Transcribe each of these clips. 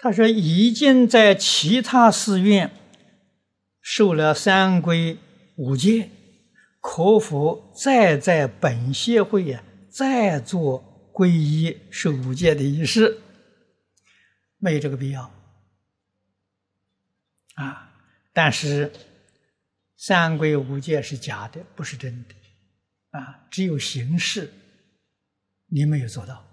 他说已经在其他寺院受了三皈五戒，可否再在本协会再做皈依受五戒的仪式？没有这个必要但是三皈五戒是假的，不是真的只有形式你没有做到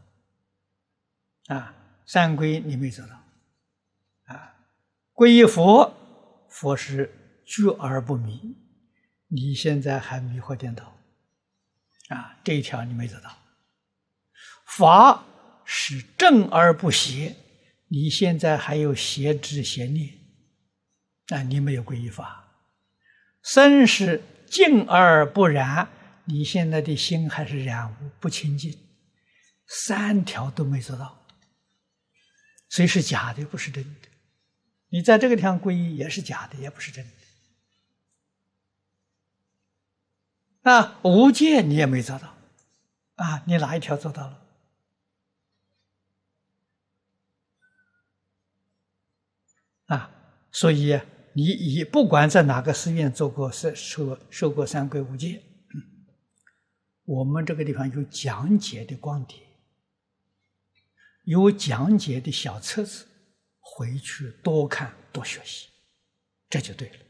三皈你没有做到皈依佛，佛是觉而不迷，你现在还迷惑颠倒这一条你没做到。法是正而不邪，你现在还有邪知邪念你没有皈依法。身是净而不染，你现在的心还是染污不清净，三条都没做到，所以是假的，不是真的。你在这个地方皈依也是假的，也不是真的。无戒你也没做到你哪一条做到了所以你不管在哪个寺院做过受过三皈五戒，我们这个地方有讲解的光碟，有讲解的小册子，回去多看多学习，这就对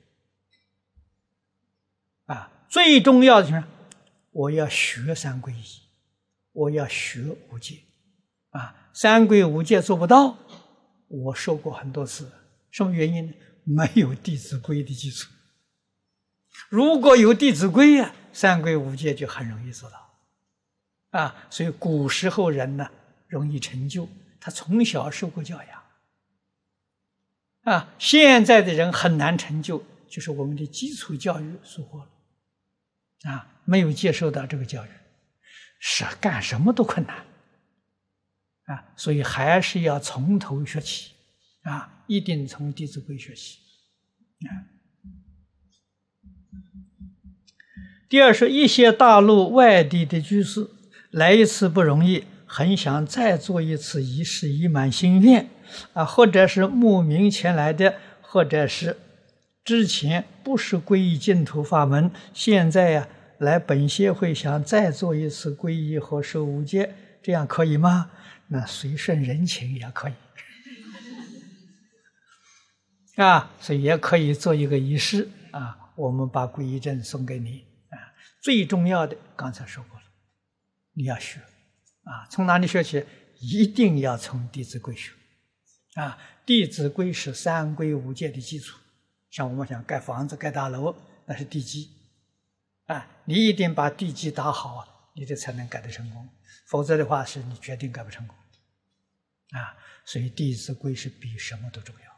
了最重要的是我要学三皈依，我要学五戒三皈五戒做不到，我受过很多次，什么原因呢？没有弟子规的基础。如果有弟子规三皈五戒就很容易做到所以古时候人呢容易成就，他从小受过教养现在的人很难成就，就是我们的基础教育疏忽了没有接受到这个教育，是干什么都困难所以还是要从头学起一定从弟子规学习第二是一些大陆外地的居士来一次不容易，很想再做一次仪式以满心愿或者是慕名前来的，或者是之前不是皈依净土法门，现在来本协会想再做一次皈依和受五戒，这样可以吗？那随顺人情也可以所以也可以做一个仪式我们把皈依证送给你最重要的刚才说过了，你要学从哪里学起？一定要从弟子规学弟子规是三皈五戒的基础，像我们想盖房子盖大楼，那是地基你一定把地基打好你这才能盖得成功，否则的话是你决定盖不成功所以弟子规是比什么都重要